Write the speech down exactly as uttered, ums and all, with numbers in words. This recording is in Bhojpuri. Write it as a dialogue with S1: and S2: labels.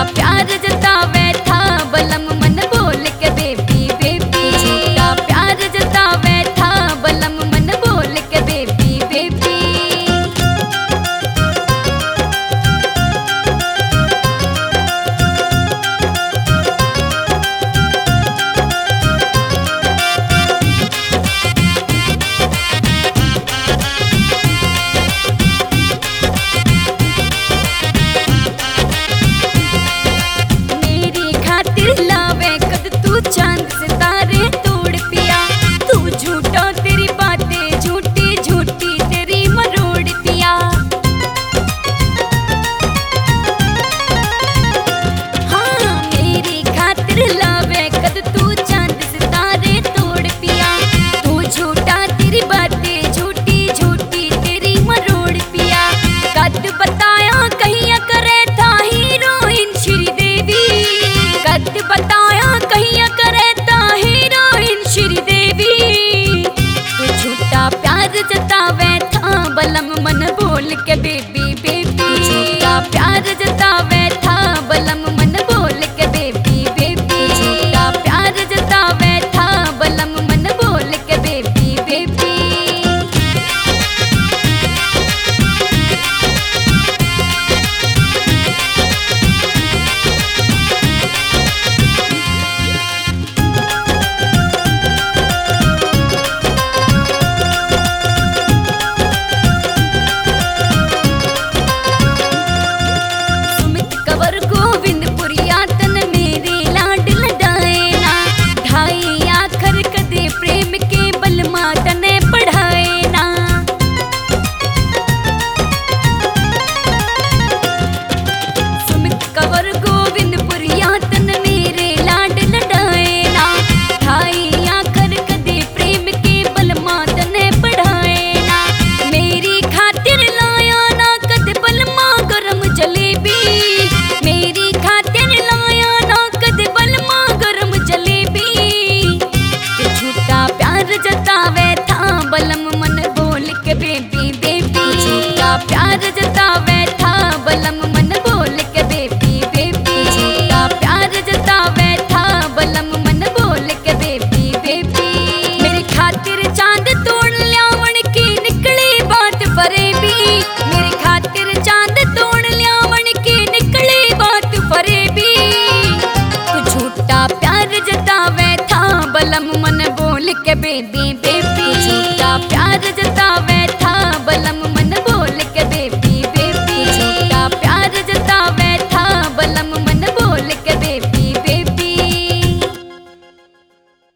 S1: प्यार जतावे था बलम मन बोल के बेबी बेबी। झूठा प्यार जतावे था बलम मन बोल के बेबी बेबी। लावे कद तू चांद सितारे तोड़ पिया। तू झूठा तेरी बातें झूठी झूठी तेरी मरोड़ पिया। हाँ मेरी खातिर लावे कद तू चांद सितारे तोड़ पिया। तू झूठा तेरी बातें झूठी झूठी तेरी मरोड़ पिया। कद बताया कहिया करे था हीरोइन श्रीदेवी। कद बताया कहिया करे ता हीरोइन श्रीदेवी। तू झूठा प्यार जतावे था बलम मन बोल के बेबी बेबी। झूठा प्यार जतावे था बलम मन बोल के बेबी बेबी। झूठा प्यार जतावे था बलम मन बोल के बेबी बेबी। कवर गोविंदपुरिया तन मेरे लाड लडाए ना। ढाई आखर कदे प्रेम के बलमा तने पढ़ाए ना। सुमित कवर गोविंदपुरिया तन मेरे लाड लडाए ना। ढाई आखर कदे प्रेम के बलमा तने पढ़ाए ना। मेरी खातिर लाया ना कद बलमा गरम जलेबी। मेरी खातिर लाया ना कद बलमा गरम जलेबी। तू झूठा प्यार जतावे था बलम मन बोल के बेबी बेबी। झूठा प्यार जतावे था बलम मन बोल के बेबी बेबी। झूठा प्यार जतावे था बलम मन बोल के बेबी बेबी। मेरी खातिर चांद तोड़ ल्यावण की निकली बात फरेबी। मेरी खातिर चांद तोड़ ल्यावण की निकली बात फरेबी। तू झूठा प्यार जतावे था बलम मन बोल के बेबी बेबी।